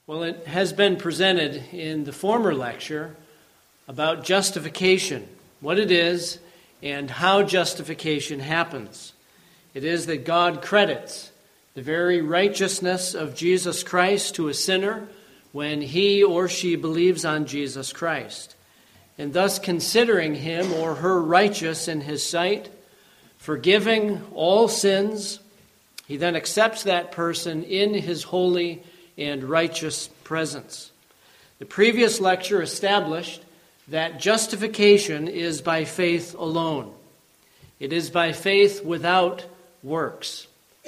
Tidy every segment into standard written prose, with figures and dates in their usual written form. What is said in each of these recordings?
Well, it has been presented in the former lecture about justification, what it is, and how justification happens. It is that God credits the very righteousness of Jesus Christ to a sinner when he or she believes on Jesus Christ, and thus considering him or her righteous in his sight, forgiving all sins, he then accepts that person in his holy and righteous presence. The previous lecture established that justification is by faith alone. It is by faith without works.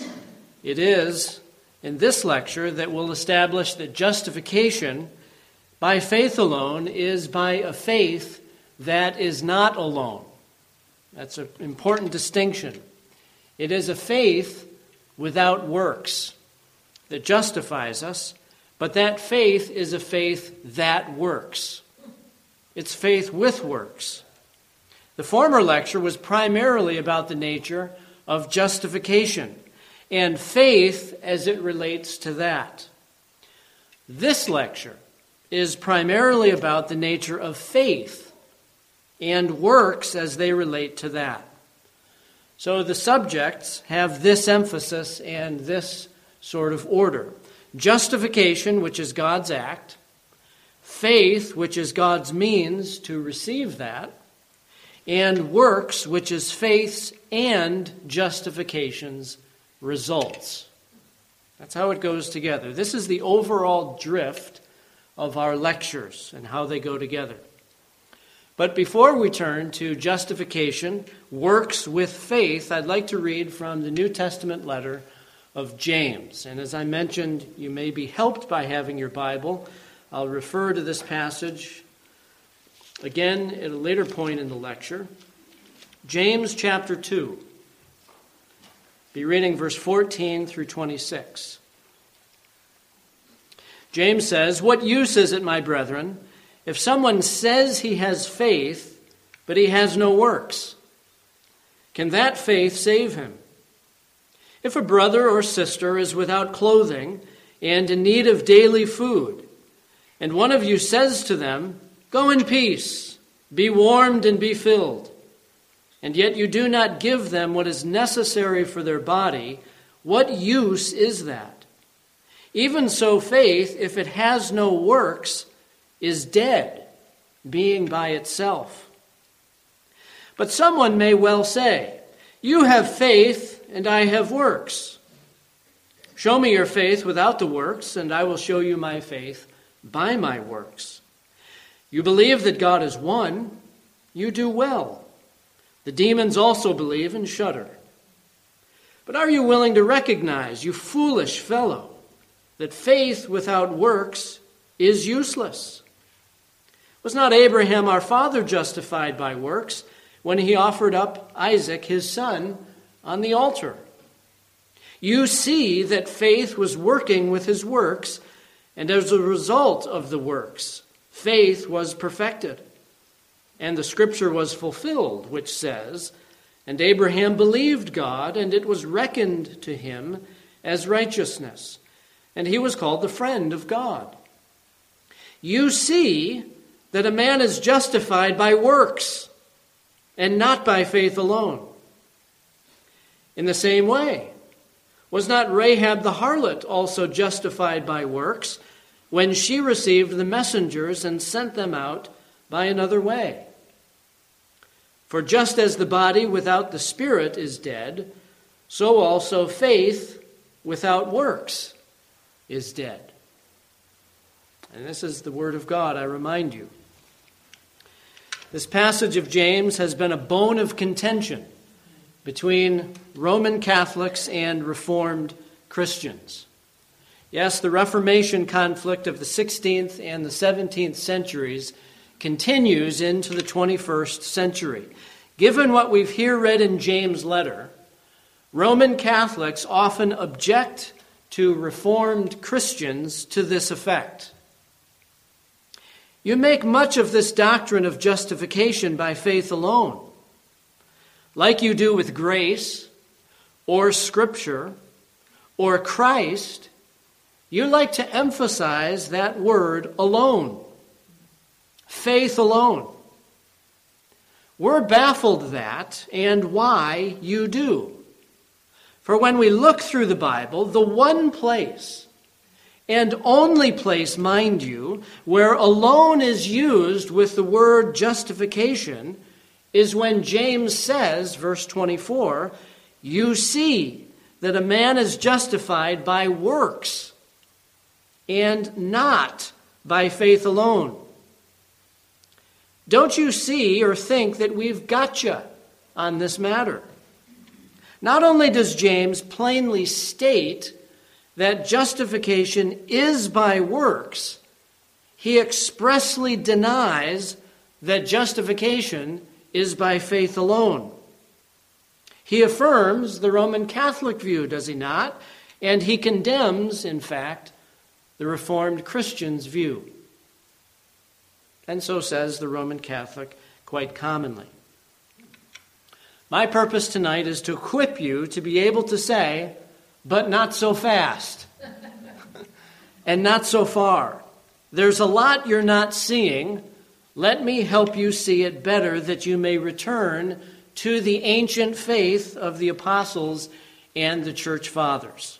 It is in this lecture that we'll establish that justification by faith alone is by a faith that is not alone. That's an important distinction. It is a faith without works that justifies us, but that faith is a faith that works. It's faith with works. The former lecture was primarily about the nature of justification and faith as it relates to that. This lecture is primarily about the nature of faith and works as they relate to that. So the subjects have this emphasis and this sort of order. Justification, which is God's act. Faith, which is God's means to receive that. And works, which is faith's and justification's results. That's how it goes together. This is the overall drift of our lectures and how they go together. But before we turn to justification, works with faith, I'd like to read from the New Testament letter of James. And as I mentioned, you may be helped by having your Bible. I'll refer to this passage again at a later point in the lecture. James chapter 2. Be reading verse 14 through 26. James says, "What use is it, my brethren, if someone says he has faith, but he has no works? Can that faith save him? If a brother or sister is without clothing and in need of daily food, and one of you says to them, 'Go in peace, be warmed and be filled,' and yet you do not give them what is necessary for their body, what use is that? Even so, faith, if it has no works, is dead, being by itself. But someone may well say, 'You have faith, and I have works. Show me your faith without the works, and I will show you my faith by my works. You believe that God is one, you do well. The demons also believe and shudder. But are you willing to recognize, you foolish fellow, that faith without works is useless? Was not Abraham our father justified by works when he offered up Isaac his son on the altar? You see that faith was working with his works, and as a result of the works, faith was perfected. And the scripture was fulfilled, which says, 'And Abraham believed God, and it was reckoned to him as righteousness, and he was called the friend of God.' You see that a man is justified by works, and not by faith alone. In the same way, was not Rahab the harlot also justified by works when she received the messengers and sent them out by another way? For just as the body without the spirit is dead, so also faith without works is dead." And this is the word of God, I remind you. This passage of James has been a bone of contention between Roman Catholics and Reformed Christians. Yes, the Reformation conflict of the 16th and the 17th centuries continues into the 21st century. Given what we've here read in James' letter, Roman Catholics often object to Reformed Christians to this effect. You make much of this doctrine of justification by faith alone, like you do with grace or Scripture or Christ. you like to emphasize that word alone. Faith alone. We're baffled that and why you do. For when we look through the Bible, the one place, and only place, mind you, where alone is used with the word justification is when James says, verse 24, you see that a man is justified by works and not by faith alone. Don't you see or think that we've got you on this matter? Not only does James plainly state that justification is by works, he expressly denies that justification is by faith alone. He affirms the Roman Catholic view, does he not? And he condemns, in fact, the Reformed Christian's view. And so says the Roman Catholic quite commonly. My purpose tonight is to equip you to be able to say, but not so fast, and not so far. There's a lot you're not seeing. Let me help you see it better, that you may return to the ancient faith of the apostles and the church fathers.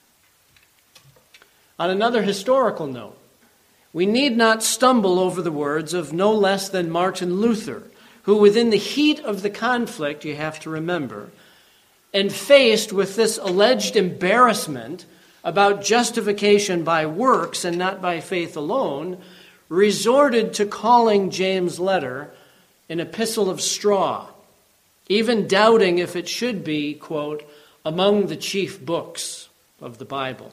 On another historical note, we need not stumble over the words of no less than Martin Luther, who within the heat of the conflict, you have to remember, and faced with this alleged embarrassment about justification by works and not by faith alone, resorted to calling James' letter an epistle of straw, even doubting if it should be, quote, among the chief books of the Bible.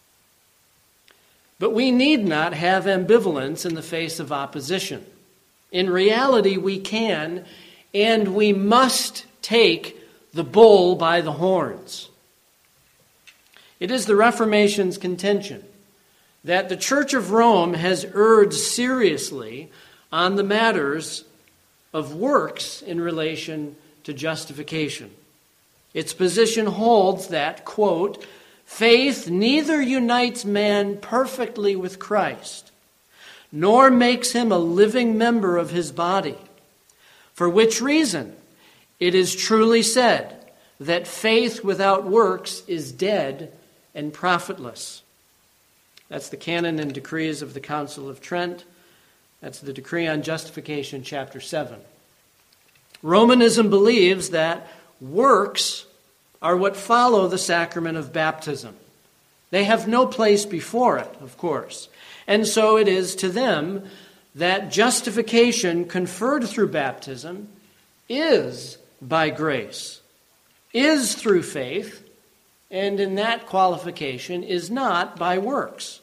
But we need not have ambivalence in the face of opposition. In reality, we can and we must take the bull by the horns. It is the Reformation's contention that the Church of Rome has erred seriously on the matters of works in relation to justification. Its position holds that, quote, faith neither unites man perfectly with Christ, nor makes him a living member of his body, for which reason it is truly said that faith without works is dead and profitless. That's the canon and decrees of the Council of Trent. That's the decree on justification, chapter 7. Romanism believes that works are what follow the sacrament of baptism. They have no place before it, of course. And so it is to them that justification conferred through baptism is by grace, is through faith, and in that qualification is not by works.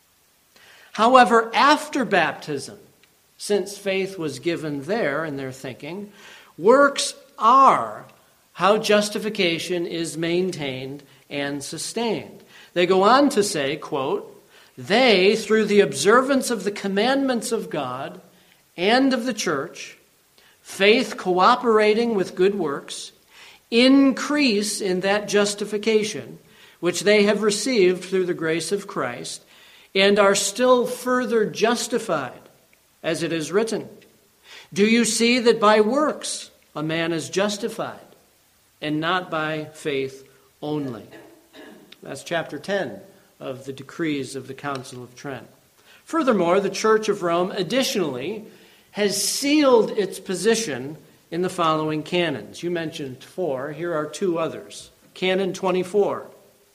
However, after baptism, since faith was given there in their thinking, works are how justification is maintained and sustained. They go on to say, quote, they, through the observance of the commandments of God and of the church, faith cooperating with good works, increase in that justification which they have received through the grace of Christ, and are still further justified, as it is written. Do you see that by works a man is justified, and not by faith only? That's chapter 10 of the decrees of the Council of Trent. Furthermore, the Church of Rome additionally has sealed its position in the following canons. You mentioned 4. Here are 2 others. Canon 24.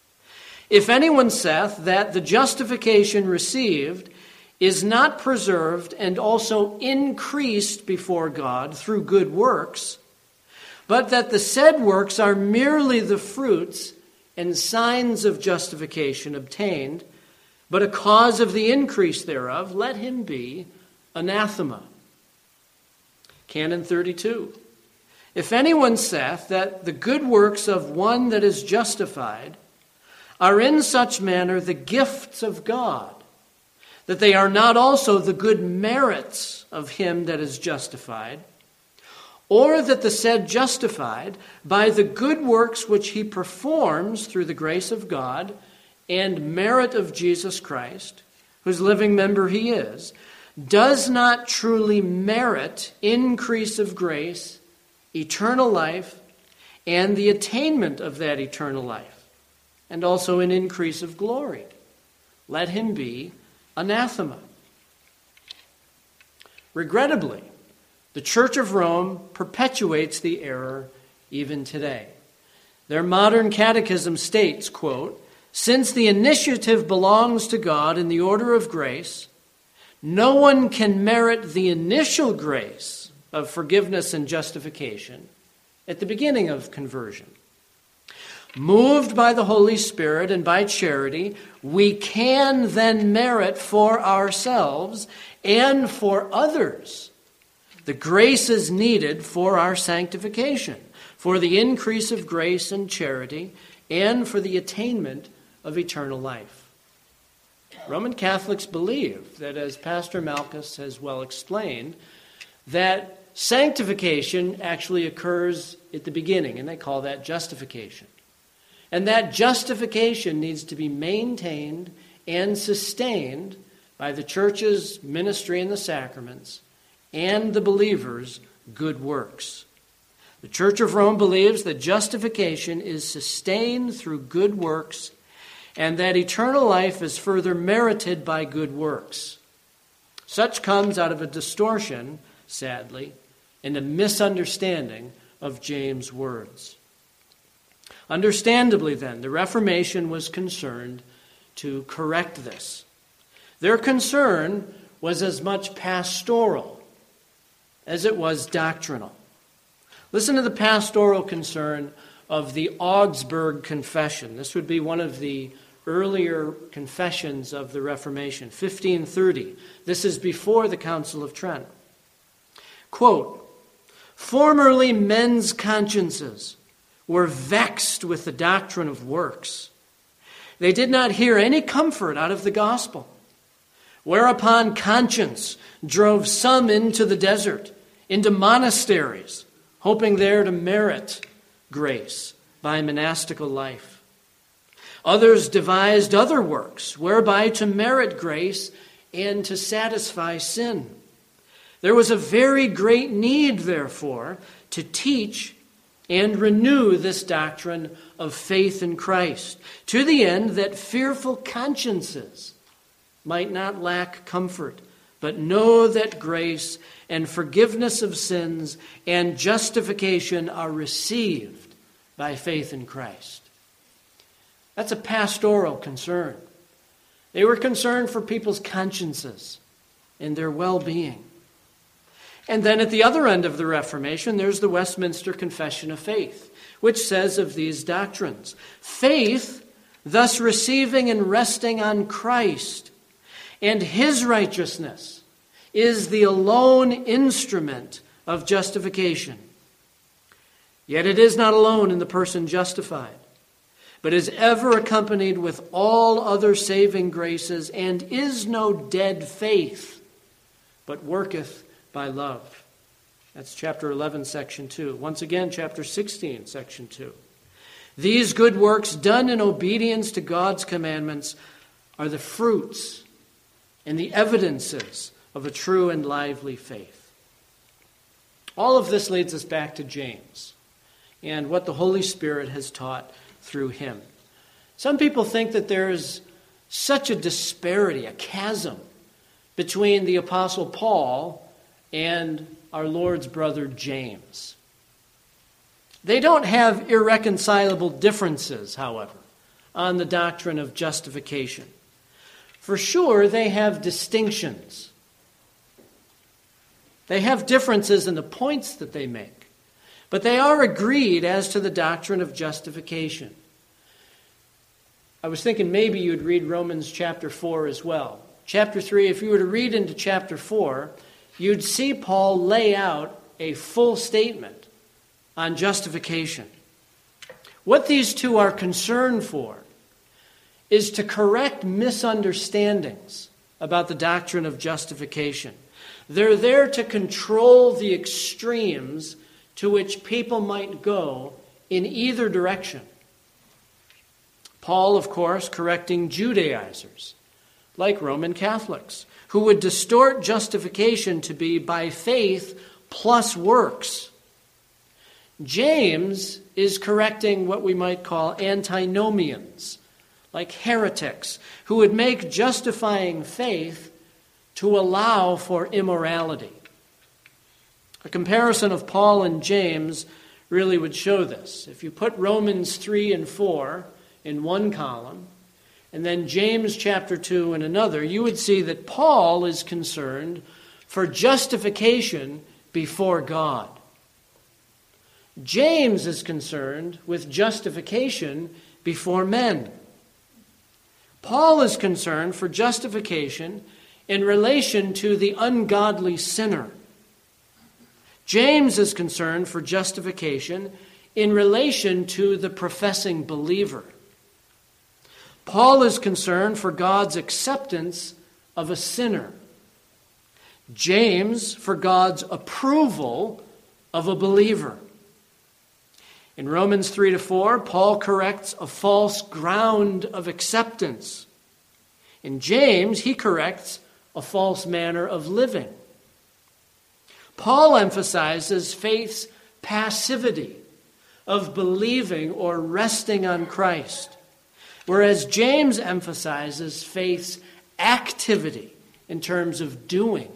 If anyone saith that the justification received is not preserved and also increased before God through good works, but that the said works are merely the fruits and signs of justification obtained, but a cause of the increase thereof, let him be anathema. Canon 32. If anyone saith that the good works of one that is justified are in such manner the gifts of God, that they are not also the good merits of him that is justified, or that the said justified by the good works which he performs through the grace of God and merit of Jesus Christ, whose living member he is, does not truly merit increase of grace, eternal life, and the attainment of that eternal life, and also an increase of glory, let him be anathema. Regrettably, the Church of Rome perpetuates the error even today. Their modern catechism states, quote, "Since the initiative belongs to God in the order of grace, no one can merit the initial grace of forgiveness and justification at the beginning of conversion. Moved by the Holy Spirit and by charity, we can then merit for ourselves and for others the graces needed for our sanctification, for the increase of grace and charity, and for the attainment of eternal life." Roman Catholics believe that, as Pastor Malchus has well explained, that sanctification actually occurs at the beginning, and they call that justification. And that justification needs to be maintained and sustained by the church's ministry in the sacraments and the believer's good works. The Church of Rome believes that justification is sustained through good works and that eternal life is further merited by good works. Such comes out of a distortion, sadly, and a misunderstanding of James' words. Understandably, then, the Reformation was concerned to correct this. Their concern was as much pastoral as it was doctrinal. Listen to the pastoral concern of the Augsburg Confession. This would be one of the earlier confessions of the Reformation, 1530. This is before the Council of Trent. Quote, "Formerly men's consciences were vexed with the doctrine of works. They did not hear any comfort out of the gospel, whereupon conscience drove some into the desert, into monasteries, hoping there to merit grace by monastical life. Others devised other works, whereby to merit grace and to satisfy sin. There was a very great need, therefore, to teach and renew this doctrine of faith in Christ, to the end that fearful consciences might not lack comfort, but know that grace and forgiveness of sins and justification are received by faith in Christ." That's a pastoral concern. They were concerned for people's consciences and their well-being. And then at the other end of the Reformation, there's the Westminster Confession of Faith, which says of these doctrines, "Faith, thus receiving and resting on Christ and his righteousness, is the alone instrument of justification. Yet it is not alone in the person justified, but is ever accompanied with all other saving graces, and is no dead faith, but worketh by love." That's chapter 11, section 2. Once again, chapter 16, section 2. "These good works done in obedience to God's commandments are the fruits and the evidences of a true and lively faith." All of this leads us back to James and what the Holy Spirit has taught through him. Some people think that there is such a disparity, a chasm, between the Apostle Paul and our Lord's brother James. They don't have irreconcilable differences, however, on the doctrine of justification. For sure, they have distinctions. They have differences in the points that they make, but they are agreed as to the doctrine of justification. I was thinking maybe you'd read Romans chapter 4 as well. Chapter 3, if you were to read into chapter 4, you'd see Paul lay out a full statement on justification. What these two are concerned for is to correct misunderstandings about the doctrine of justification. They're there to control the extremes to which people might go in either direction. Paul, of course, correcting Judaizers, like Roman Catholics, who would distort justification to be by faith plus works. James is correcting what we might call antinomians, like heretics, who would make justifying faith to allow for immorality. A comparison of Paul and James really would show this. If you put Romans 3 and 4 in one column, and then James chapter 2 in another, you would see that Paul is concerned for justification before God. James is concerned with justification before men. Paul is concerned for justification in relation to the ungodly sinner. James is concerned for justification in relation to the professing believer. Paul is concerned for God's acceptance of a sinner. James for God's approval of a believer. In Romans 3 to 4, Paul corrects a false ground of acceptance. In James, he corrects a false manner of living. Paul emphasizes faith's passivity of believing or resting on Christ, whereas James emphasizes faith's activity in terms of doing.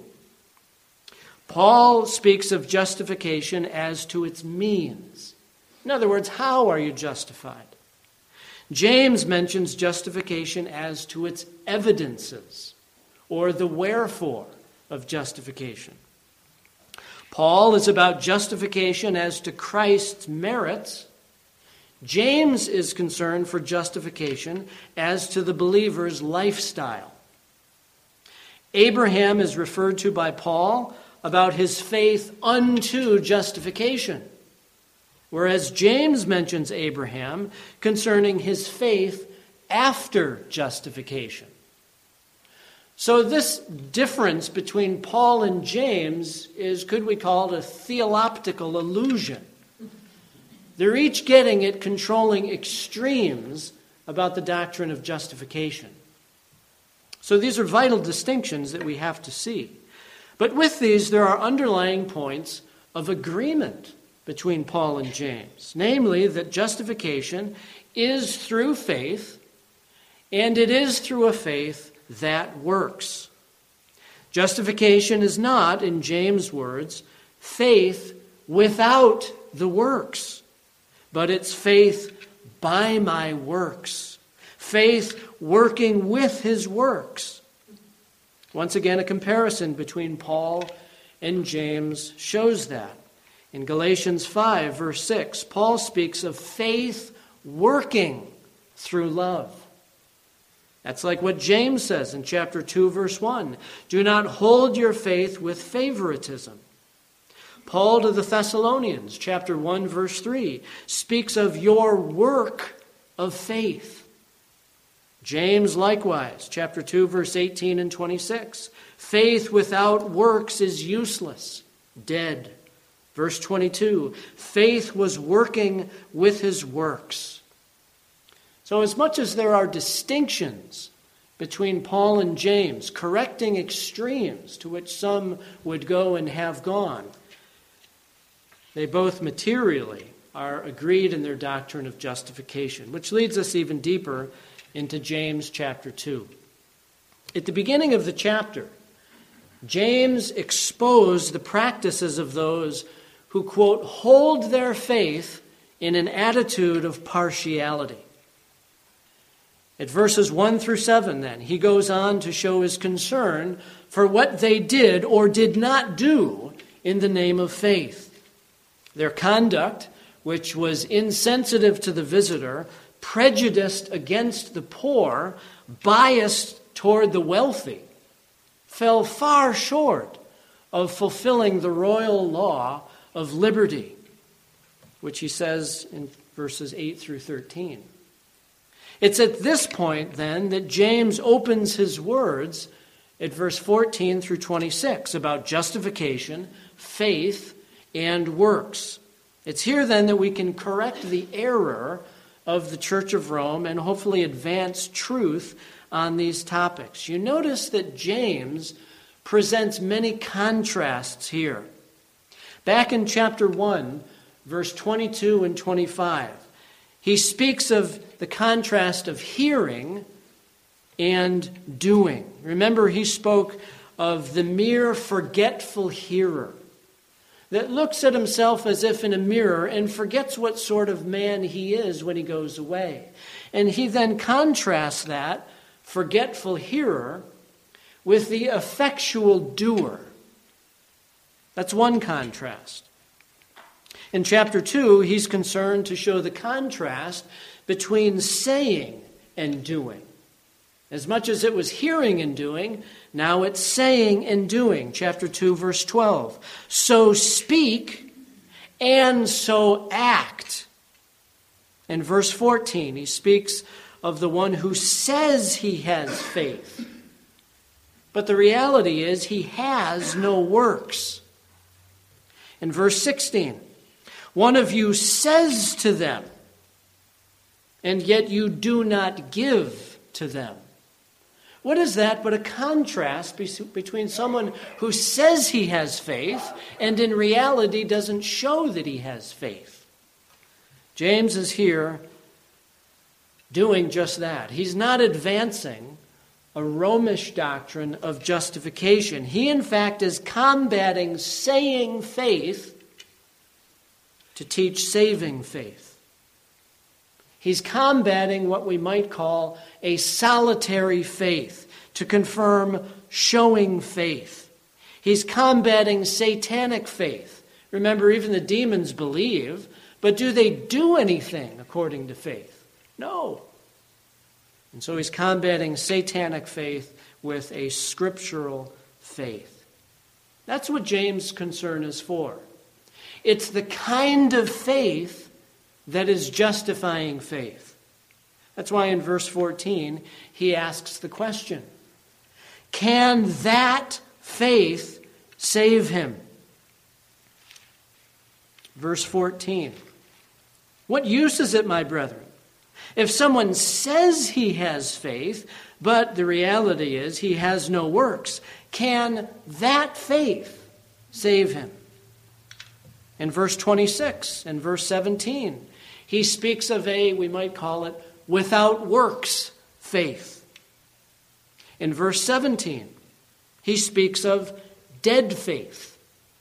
Paul speaks of justification as to its means. In other words, how are you justified? James mentions justification as to its evidences, or the wherefore of justification. Paul is about justification as to Christ's merits. James is concerned for justification as to the believer's lifestyle. Abraham is referred to by Paul about his faith unto justification, whereas James mentions Abraham concerning his faith after justification. So this difference between Paul and James is, could we call it, a theoloptical illusion. They're each getting at controlling extremes about the doctrine of justification. So these are vital distinctions that we have to see. But with these, there are underlying points of agreement between Paul and James, namely that justification is through faith, and it is through a faith that works. Justification is not, in James' words, faith without the works, but it's faith by my works, faith working with his works. Once again, a comparison between Paul and James shows that. In Galatians 5, verse 6, Paul speaks of faith working through love. That's like what James says in chapter 2, verse 1. Do not hold your faith with favoritism. Paul to the Thessalonians, chapter 1, verse 3, speaks of your work of faith. James likewise, chapter 2, verse 18 and 26. Faith without works is useless, dead. Verse 22, faith was working with his works. So as much as there are distinctions between Paul and James, correcting extremes to which some would go and have gone, they both materially are agreed in their doctrine of justification, which leads us even deeper into James chapter 2. At the beginning of the chapter, James exposed the practices of those who, quote, hold their faith in an attitude of partiality. At verses 1 through 7, then, he goes on to show his concern for what they did or did not do in the name of faith. Their conduct, which was insensitive to the visitor, prejudiced against the poor, biased toward the wealthy, fell far short of fulfilling the royal law of liberty, which he says in verses 8 through 13. It's at this point, then, that James opens his words at verse 14 through 26 about justification, faith, and works. It's here, then, that we can correct the error of the Church of Rome and hopefully advance truth on these topics. You notice that James presents many contrasts here. Back in chapter 1, verse 22 and 25, he speaks of the contrast of hearing and doing. Remember, he spoke of the mere forgetful hearer that looks at himself as if in a mirror and forgets what sort of man he is when he goes away. And he then contrasts that forgetful hearer with the effectual doer. That's one contrast. In chapter 2, he's concerned to show the contrast between saying and doing. As much as it was hearing and doing, now it's saying and doing. Chapter 2, verse 12. So speak and so act. In verse 14, he speaks of the one who says he has faith. But the reality is he has no works. In verse 16, one of you says to them, and yet you do not give to them. What is that but a contrast between someone who says he has faith and in reality doesn't show that he has faith? James is here doing just that. He's not advancing a Romish doctrine of justification. He, in fact, is combating saying faith to teach saving faith. He's combating what we might call a solitary faith to confirm showing faith. He's combating satanic faith. Remember, even the demons believe, but do they do anything according to faith? No. And so he's combating satanic faith with a scriptural faith. That's what James' concern is for. It's the kind of faith that is justifying faith. That's why in verse 14, he asks the question, can that faith save him? Verse 14, what use is it, my brethren, if someone says he has faith, but the reality is he has no works? Can that faith save him? In verse 26 and verse 17, he speaks of we might call it, without works faith. In verse 17, he speaks of dead faith.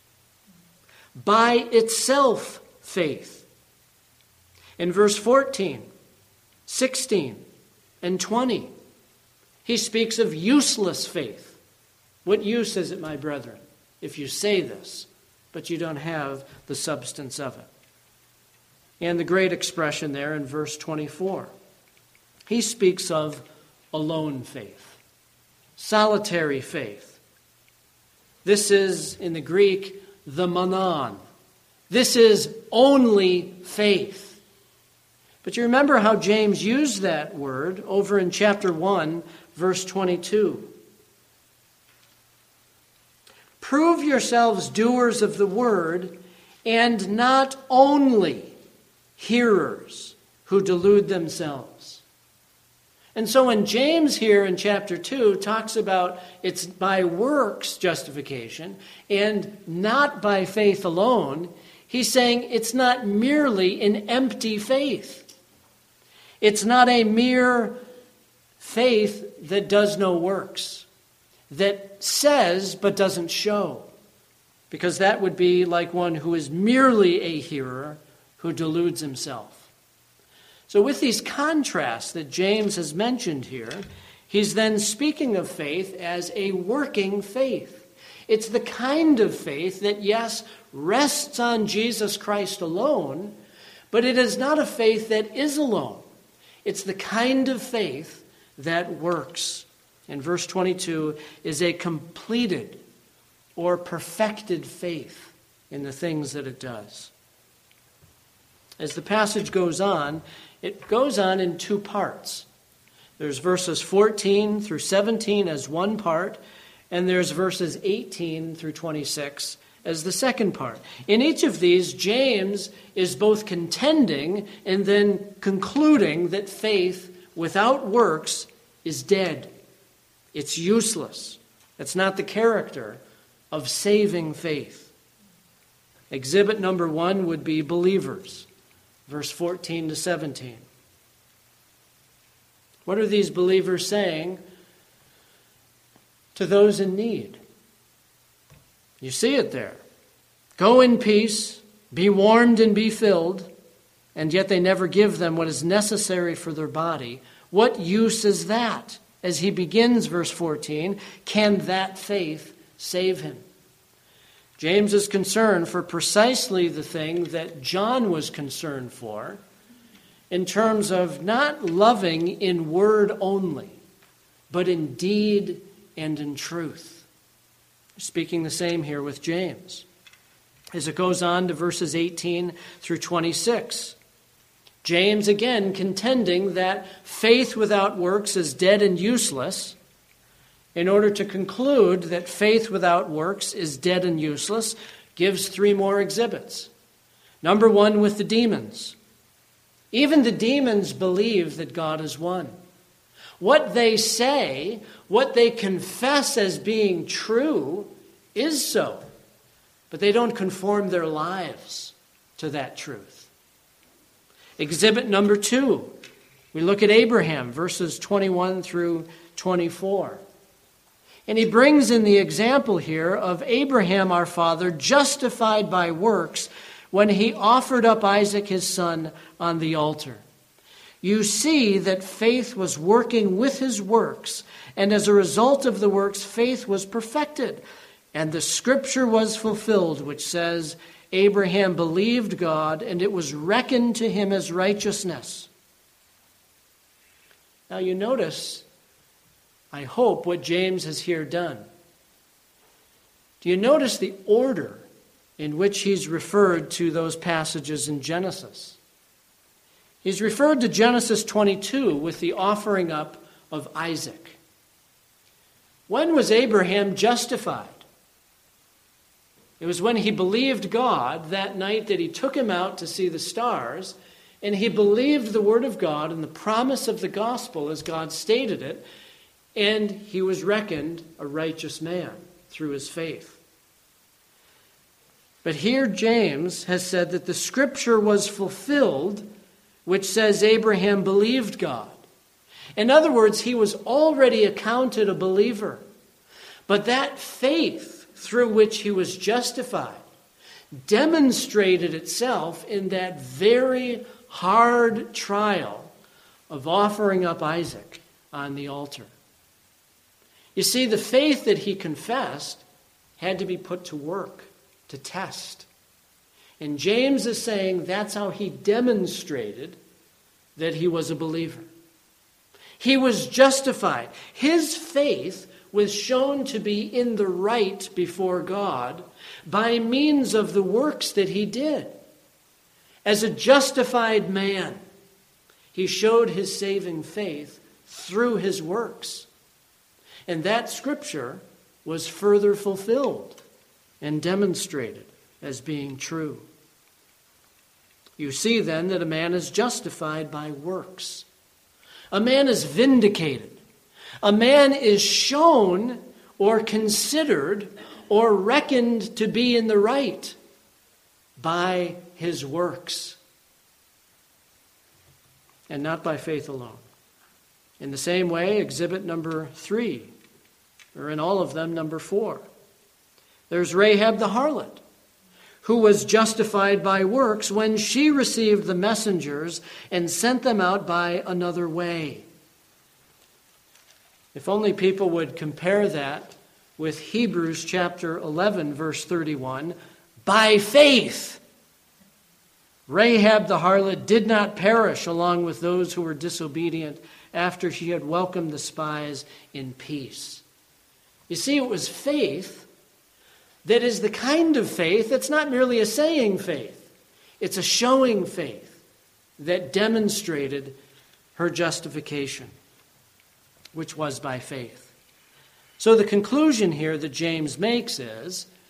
By itself faith. In verse 14, 16, and 20, he speaks of useless faith. What use is it, my brethren, if you say this, but you don't have the substance of it? And the great expression there in verse 24. He speaks of alone faith, solitary faith. This is, in the Greek, the monon. This is only faith. But you remember how James used that word over in chapter 1, verse 22. Prove yourselves doers of the word and not only hearers who delude themselves. And so when James here in chapter 2 talks about it's by works justification and not by faith alone, he's saying it's not merely an empty faith. It's not a mere faith that does no works, that says but doesn't show, because that would be like one who is merely a hearer who deludes himself. So with these contrasts that James has mentioned here, he's then speaking of faith as a working faith. It's the kind of faith that, yes, rests on Jesus Christ alone, but it is not a faith that is alone. It's the kind of faith that works. And verse 22 is a completed or perfected faith in the things that it does. As the passage goes on, it goes on in two parts. There's verses 14 through 17 as one part, and there's verses 18 through 26 as the second part. In each of these, James is both contending and then concluding that faith without works is dead. It's useless. It's not the character of saving faith. Exhibit number 1 would be believers, verse 14 to 17. What are these believers saying to those in need? You see it there. Go in peace, be warmed and be filled, and yet they never give them what is necessary for their body. What use is that? As he begins verse 14, can that faith save him? James is concerned for precisely the thing that John was concerned for, in terms of not loving in word only, but in deed and in truth. Speaking the same here with James. As it goes on to verses 18 through 26, James again contending that faith without works is dead and useless. In order to conclude that faith without works is dead and useless, gives 3 more exhibits. Number 1 with the demons. Even the demons believe that God is one. What they say, what they confess as being true, is so. But they don't conform their lives to that truth. Exhibit number 2. We look at Abraham, verses 21 through 24. And he brings in the example here of Abraham, our father, justified by works when he offered up Isaac, his son, on the altar. You see that faith was working with his works, and as a result of the works, faith was perfected. And the scripture was fulfilled, which says, Abraham believed God, and it was reckoned to him as righteousness. Now you notice, I hope, what James has here done. Do you notice the order in which he's referred to those passages in Genesis? He's referred to Genesis 22 with the offering up of Isaac. When was Abraham justified? It was when he believed God that night that he took him out to see the stars, and he believed the word of God and the promise of the gospel as God stated it, and he was reckoned a righteous man through his faith. But here James has said that the scripture was fulfilled, which says Abraham believed God. In other words, he was already accounted a believer. But that faith through which he was justified demonstrated itself in that very hard trial of offering up Isaac on the altar. You see, the faith that he confessed had to be put to work, to test. And James is saying that's how he demonstrated that he was a believer. He was justified. His faith was shown to be in the right before God by means of the works that he did. As a justified man, he showed his saving faith through his works. And that scripture was further fulfilled and demonstrated as being true. You see then that a man is justified by works. A man is vindicated. A man is shown or considered or reckoned to be in the right by his works, and not by faith alone. In the same way, exhibit number 3, or in all of them, number 4. There's Rahab the harlot, who was justified by works when she received the messengers and sent them out by another way. If only people would compare that with Hebrews chapter 11, verse 31. By faith, Rahab the harlot did not perish along with those who were disobedient after she had welcomed the spies in peace. You see, it was faith that is the kind of faith that's not merely a saying faith. It's a showing faith that demonstrated her justification, which was by faith. So the conclusion here that James makes is,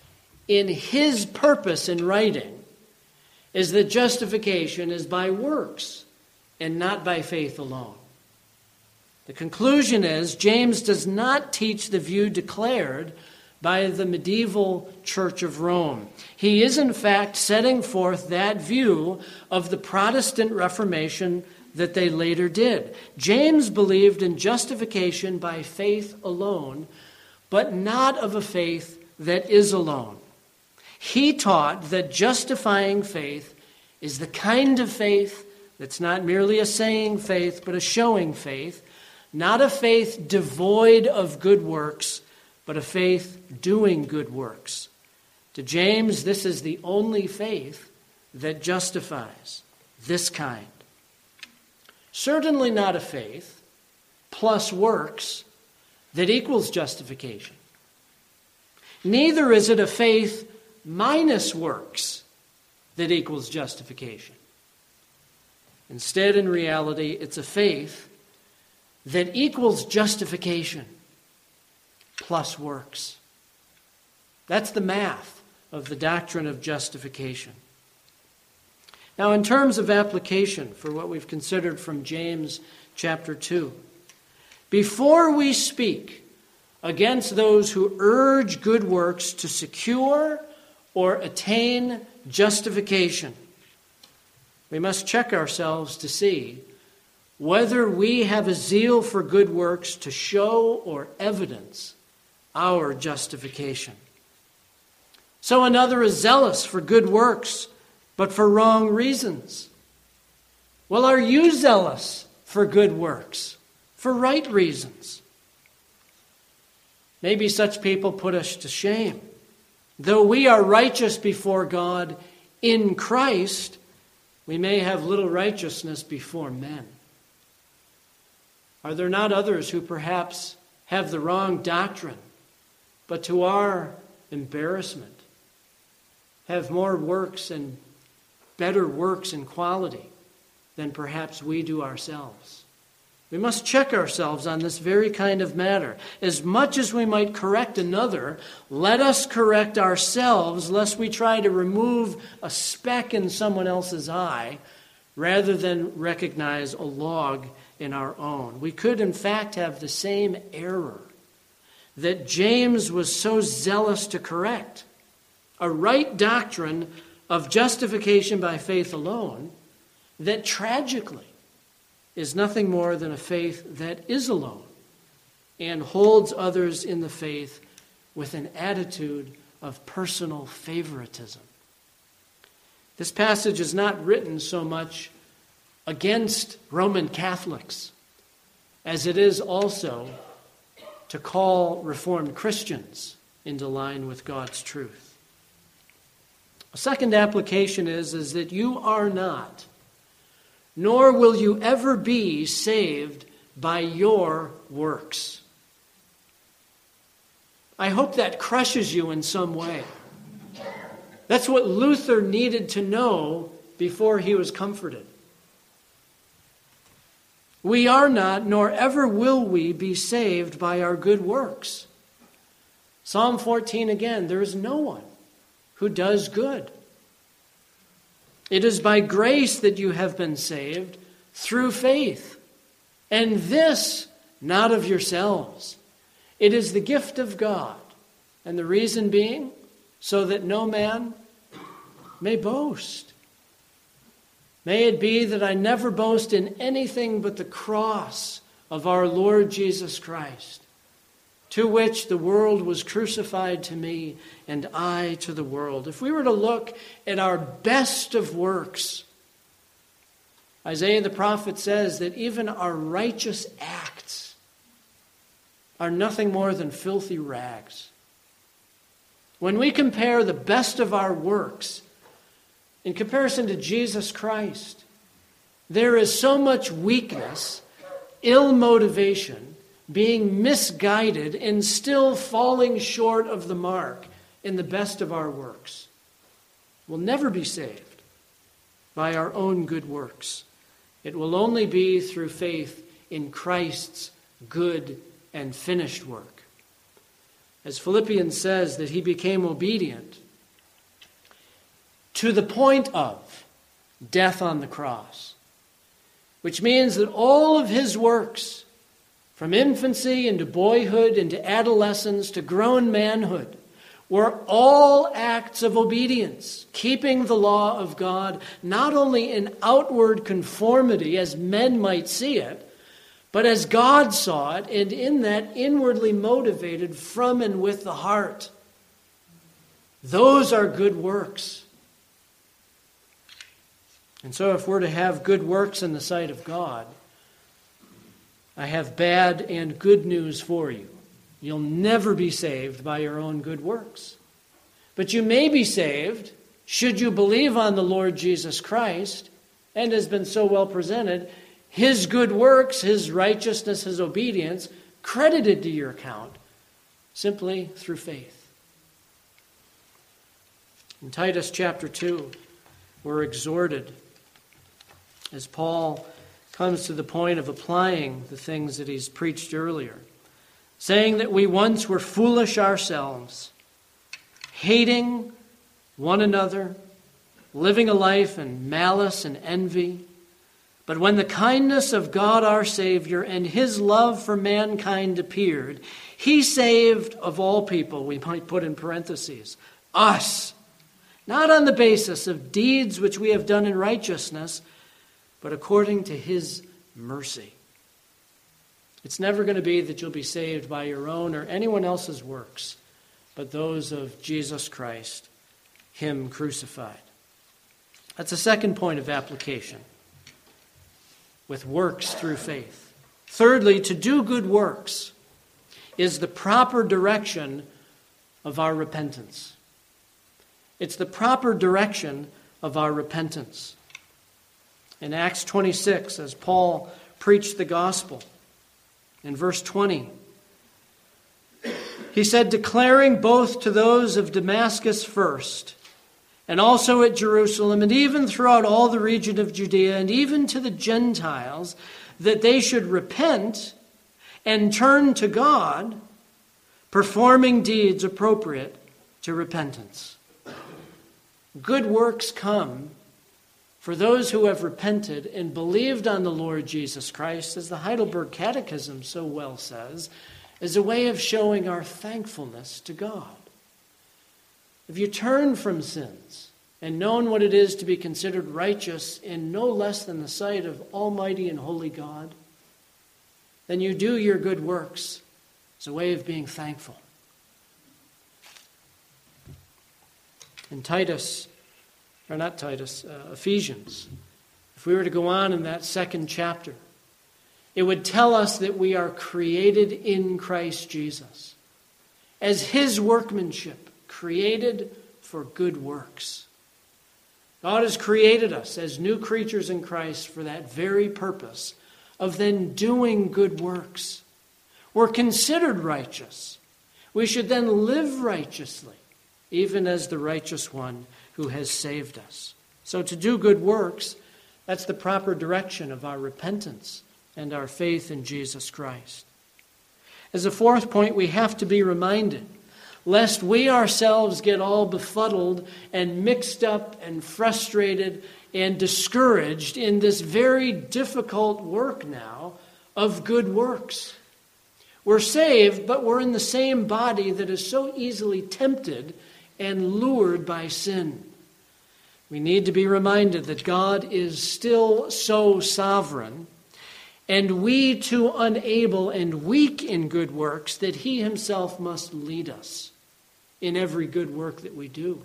in his purpose in writing is that justification is by works and not by faith alone. The conclusion is James does not teach the view declared by the medieval Church of Rome. He is, in fact, setting forth that view of the Protestant Reformation that they later did. James believed in justification by faith alone, but not of a faith that is alone. He taught that justifying faith is the kind of faith that's not merely a saying faith, but a showing faith, not a faith devoid of good works, but a faith doing good works. To James, this is the only faith that justifies, this kind. Certainly not a faith plus works that equals justification. Neither is it a faith minus works that equals justification. Instead, in reality, it's a faith that equals justification plus works. That's the math of the doctrine of justification. Now, in terms of application for what we've considered from James chapter 2, before we speak against those who urge good works to secure or attain justification, we must check ourselves to see whether we have a zeal for good works to show or evidence our justification. So another is zealous for good works, but for wrong reasons. Well, are you zealous for good works, for right reasons? Maybe such people put us to shame. Though we are righteous before God in Christ, we may have little righteousness before men. Are there not others who perhaps have the wrong doctrine, but to our embarrassment have more works and better works in quality than perhaps we do ourselves? We must check ourselves on this very kind of matter. As much as we might correct another, let us correct ourselves, lest we try to remove a speck in someone else's eye rather than recognize a log in our own. We could, in fact, have the same error that James was so zealous to correct. A right doctrine of justification by faith alone that tragically is nothing more than a faith that is alone and holds others in the faith with an attitude of personal favoritism. This passage is not written so much against Roman Catholics as it is also to call Reformed Christians into line with God's truth. A second application is that you are not, nor will you ever be saved by your works. I hope that crushes you in some way. That's what Luther needed to know before he was comforted. We are not, nor ever will we be saved by our good works. Psalm 14 again, there is no one who does good. It is by grace that you have been saved through faith. And this, not of yourselves. It is the gift of God. And the reason being, so that no man may boast. May it be that I never boast in anything but the cross of our Lord Jesus Christ, to which the world was crucified to me and I to the world. If we were to look at our best of works, Isaiah the prophet says that even our righteous acts are nothing more than filthy rags. When we compare the best of our works in comparison to Jesus Christ, there is so much weakness, ill motivation, being misguided, and still falling short of the mark in the best of our works. We'll never be saved by our own good works. It will only be through faith in Christ's good and finished work. As Philippians says, that he became obedient to the point of death on the cross, which means that all of his works, from infancy into boyhood into adolescence to grown manhood, were all acts of obedience, keeping the law of God not only in outward conformity as men might see it, but as God saw it, and in that inwardly motivated from and with the heart. Those are good works. And so if we're to have good works in the sight of God, I have bad and good news for you. You'll never be saved by your own good works. But you may be saved should you believe on the Lord Jesus Christ, and has been so well presented, his good works, his righteousness, his obedience, credited to your account simply through faith. In Titus chapter 2, we're exhorted, as Paul comes to the point of applying the things that he's preached earlier, saying that we once were foolish ourselves, hating one another, living a life in malice and envy. But when the kindness of God our Savior and his love for mankind appeared, he saved of all people, we might put in parentheses, us, not on the basis of deeds which we have done in righteousness, but according to his mercy. It's never going to be that you'll be saved by your own or anyone else's works, but those of Jesus Christ, him crucified. That's a second point of application, with works through faith. Thirdly, to do good works is the proper direction of our repentance. It's the proper direction of our repentance. In Acts 26, as Paul preached the gospel, in verse 20, he said, declaring both to those of Damascus first, and also at Jerusalem, and even throughout all the region of Judea, and even to the Gentiles, that they should repent and turn to God, performing deeds appropriate to repentance. Good works come for those who have repented and believed on the Lord Jesus Christ, as the Heidelberg Catechism so well says, as a way of showing our thankfulness to God. If you turn from sins and known what it is to be considered righteous in no less than the sight of Almighty and Holy God, then you do your good works as a way of being thankful. In Ephesians, if we were to go on in that second chapter, it would tell us that we are created in Christ Jesus as his workmanship, created for good works. God has created us as new creatures in Christ for that very purpose of then doing good works. We're considered righteous. We should then live righteously, even as the righteous one who has saved us. So to do good works, that's the proper direction of our repentance and our faith in Jesus Christ. As a fourth point, we have to be reminded, lest we ourselves get all befuddled and mixed up and frustrated and discouraged in this very difficult work now of good works. We're saved, but we're in the same body that is so easily tempted and lured by sin. We need to be reminded that God is still so sovereign, and we too unable and weak in good works, that he himself must lead us in every good work that we do.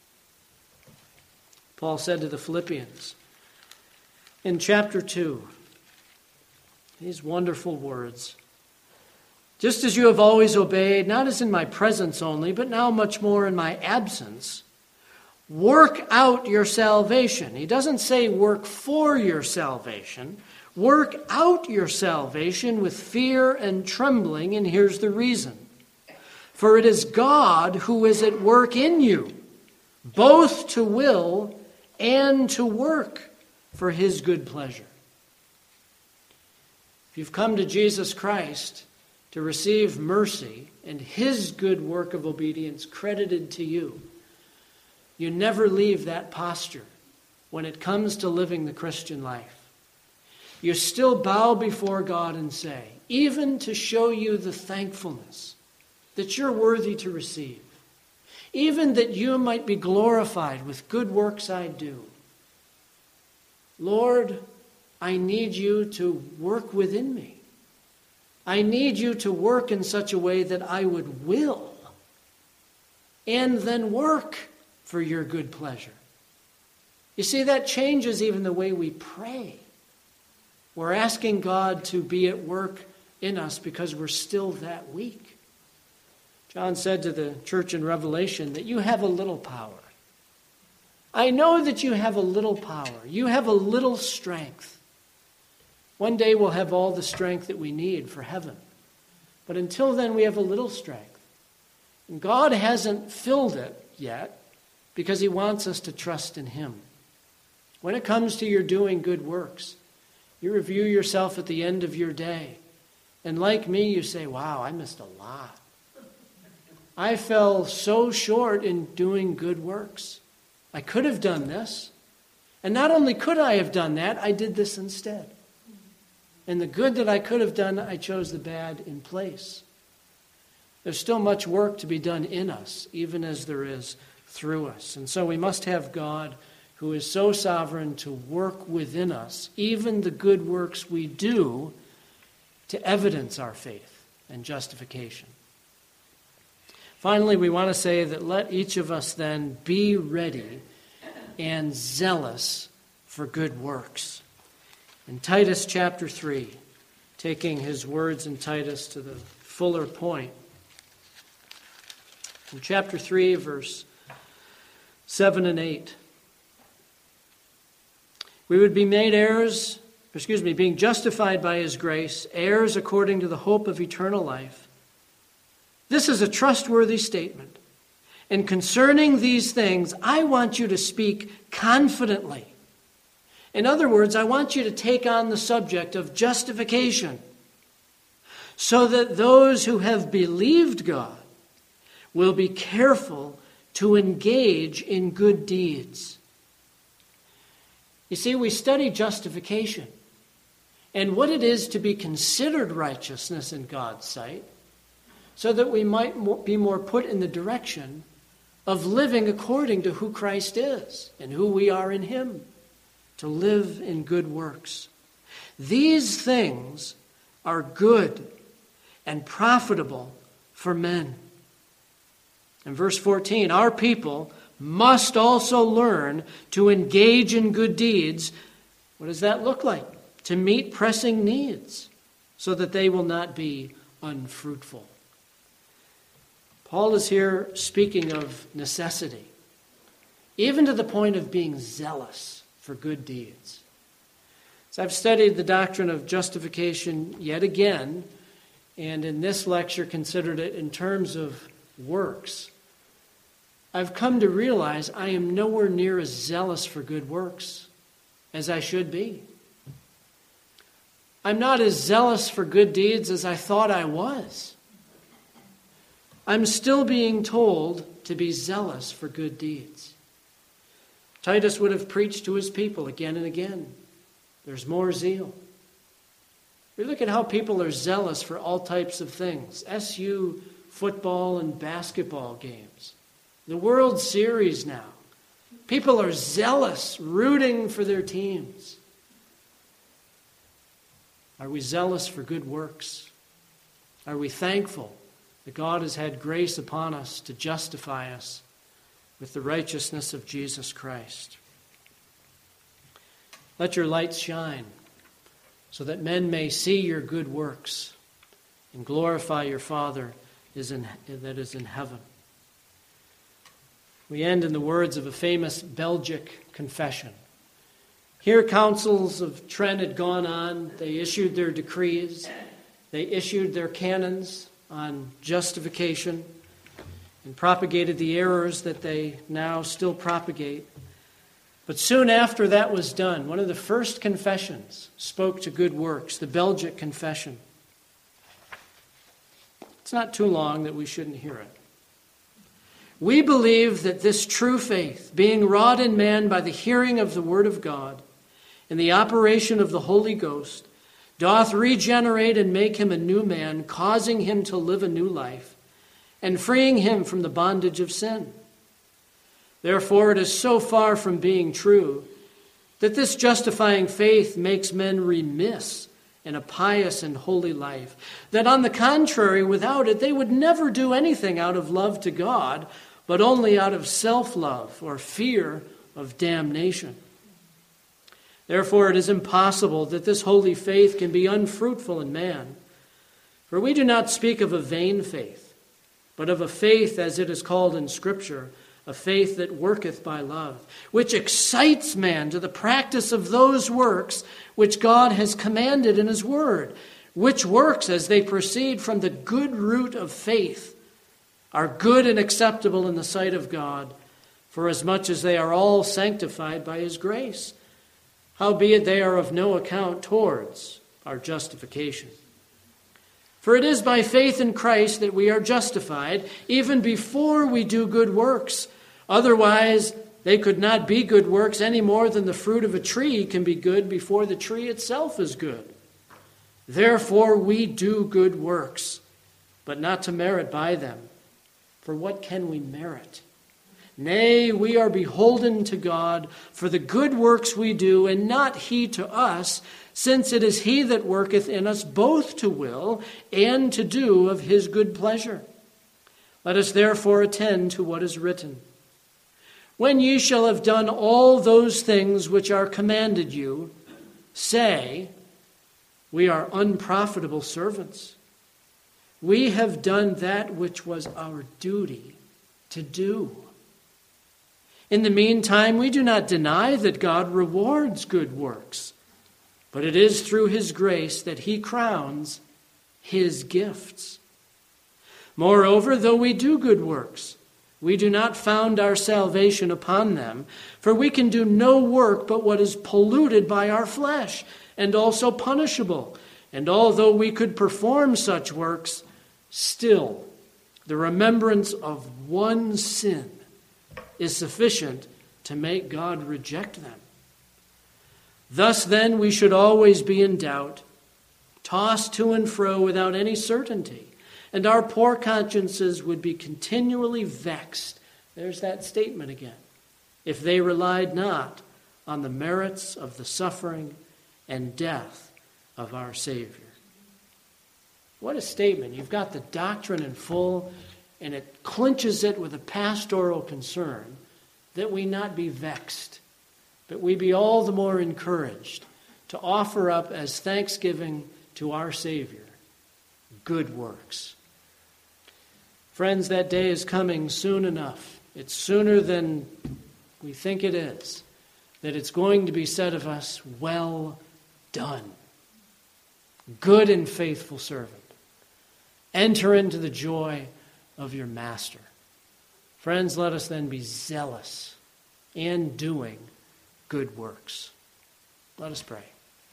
Paul said to the Philippians in chapter 2, these wonderful words, just as you have always obeyed, not as in my presence only, but now much more in my absence, work out your salvation. He doesn't say work for your salvation. Work out your salvation with fear and trembling, and here's the reason. For it is God who is at work in you, both to will and to work for his good pleasure. If you've come to Jesus Christ to receive mercy and his good work of obedience credited to you, you never leave that posture when it comes to living the Christian life. You still bow before God and say, even to show you the thankfulness that you're worthy to receive, even that you might be glorified with good works I do. Lord, I need you to work within me. I need you to work in such a way that I would will and then work for your good pleasure. You see, that changes even the way we pray. We're asking God to be at work in us because we're still that weak. John said to the church in Revelation that you have a little power. I know that you have a little power. You have a little strength. One day we'll have all the strength that we need for heaven. But until then, we have a little strength. And God hasn't filled it yet because he wants us to trust in him. When it comes to your doing good works, you review yourself at the end of your day. And like me, you say, wow, I missed a lot. I fell so short in doing good works. I could have done this. And not only could I have done that, I did this instead. And the good that I could have done, I chose the bad in place. There's still much work to be done in us, even as there is through us. And so we must have God who is so sovereign to work within us, even the good works we do, to evidence our faith and justification. Finally, we want to say that let each of us then be ready and zealous for good works. In Titus chapter 3, taking his words in Titus to the fuller point, in chapter 3, verse 7 and 8, we would be made heirs, being justified by his grace, heirs according to the hope of eternal life. This is a trustworthy statement. And concerning these things, I want you to speak confidently. In other words, I want you to take on the subject of justification so that those who have believed God will be careful to engage in good deeds. You see, we study justification and what it is to be considered righteousness in God's sight so that we might be more put in the direction of living according to who Christ is and who we are in him, to live in good works. These things are good and profitable for men. In verse 14, our people must also learn to engage in good deeds. What does that look like? To meet pressing needs so that they will not be unfruitful. Paul is here speaking of necessity, even to the point of being zealous for good deeds. So I've studied the doctrine of justification yet again, and in this lecture considered it in terms of works. I've come to realize I am nowhere near as zealous for good works as I should be. I'm not as zealous for good deeds as I thought I was. I'm still being told to be zealous for good deeds. Titus would have preached to his people again and again. There's more zeal. We look at how people are zealous for all types of things. SU football and basketball games. The World Series now. People are zealous, rooting for their teams. Are we zealous for good works? Are we thankful that God has had grace upon us to justify us with the righteousness of Jesus Christ? Let your lights shine so that men may see your good works and glorify your Father that is in heaven. We end in the words of a famous Belgic confession. Here councils of Trent had gone on. They issued their decrees. They issued their canons on justification and propagated the errors that they now still propagate. But soon after that was done, one of the first confessions spoke to good works, the Belgic Confession. It's not too long that we shouldn't hear it. We believe that this true faith, being wrought in man by the hearing of the word of God and the operation of the Holy Ghost, doth regenerate and make him a new man, causing him to live a new life, and freeing him from the bondage of sin. Therefore, it is so far from being true that this justifying faith makes men remiss in a pious and holy life, that on the contrary, without it, they would never do anything out of love to God, but only out of self-love or fear of damnation. Therefore, it is impossible that this holy faith can be unfruitful in man. For we do not speak of a vain faith, but of a faith, as it is called in Scripture, a faith that worketh by love, which excites man to the practice of those works which God has commanded in his word, which works, as they proceed from the good root of faith, are good and acceptable in the sight of God, for as much as they are all sanctified by his grace. Howbeit they are of no account towards our justification. For it is by faith in Christ that we are justified, even before we do good works. Otherwise, they could not be good works any more than the fruit of a tree can be good before the tree itself is good. Therefore we do good works, but not to merit by them. For what can we merit? Nay, we are beholden to God for the good works we do, and not he to us, since it is he that worketh in us both to will and to do of his good pleasure. Let us therefore attend to what is written. When ye shall have done all those things which are commanded you, say, we are unprofitable servants. We have done that which was our duty to do. In the meantime, we do not deny that God rewards good works, but it is through his grace that he crowns his gifts. Moreover, though we do good works, we do not found our salvation upon them, for we can do no work but what is polluted by our flesh, and also punishable. And although we could perform such works, still the remembrance of one sin is sufficient to make God reject them. Thus then we should always be in doubt, tossed to and fro without any certainty, and our poor consciences would be continually vexed. There's that statement again. If they relied not on the merits of the suffering and death of our Savior. What a statement. You've got the doctrine in full, and it clinches it with a pastoral concern that we not be vexed, but we be all the more encouraged to offer up as thanksgiving to our Savior good works. Friends, that day is coming soon enough. It's sooner than we think it is, that it's going to be said of us, well done, good and faithful servant. Enter into the joy of your master. Friends, let us then be zealous in doing good works. Let us pray.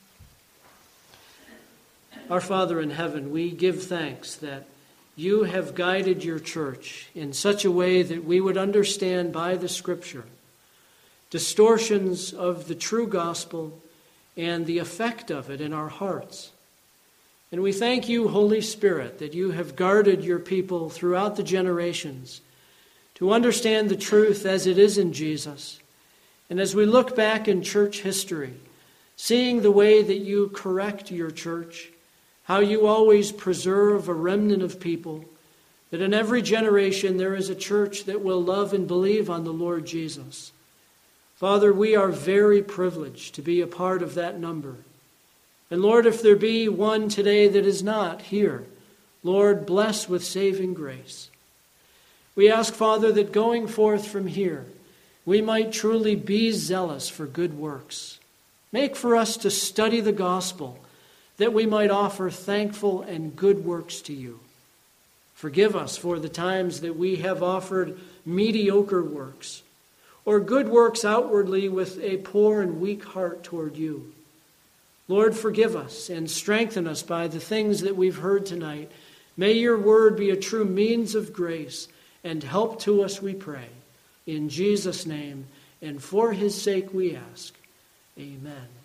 Our Father in heaven, we give thanks that you have guided your church in such a way that we would understand by the Scripture distortions of the true gospel and the effect of it in our hearts. And we thank you, Holy Spirit, that you have guarded your people throughout the generations to understand the truth as it is in Jesus. And as we look back in church history, seeing the way that you correct your church, how you always preserve a remnant of people, that in every generation there is a church that will love and believe on the Lord Jesus. Father, we are very privileged to be a part of that number. And Lord, if there be one today that is not here, Lord, bless with saving grace. We ask, Father, that going forth from here, we might truly be zealous for good works. Make for us to study the gospel, that we might offer thankful and good works to you. Forgive us for the times that we have offered mediocre works, or good works outwardly with a poor and weak heart toward you. Lord, forgive us and strengthen us by the things that we've heard tonight. May your word be a true means of grace and help to us, we pray. In Jesus' name, and for his sake we ask. Amen.